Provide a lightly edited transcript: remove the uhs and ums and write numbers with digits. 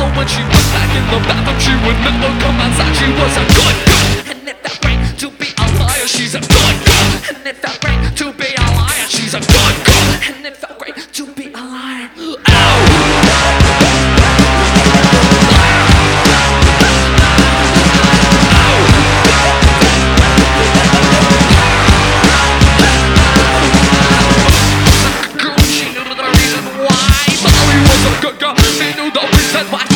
So when she was back in the bathroom, she would never come outside. She was a good girl, and it felt great to be a liar. She's a good girl, and it felt great to be a liar. She's a good girl, and it felt great to be a liar. Good girl, she knew the reason why. Molly was a good girl, she knew the reason why.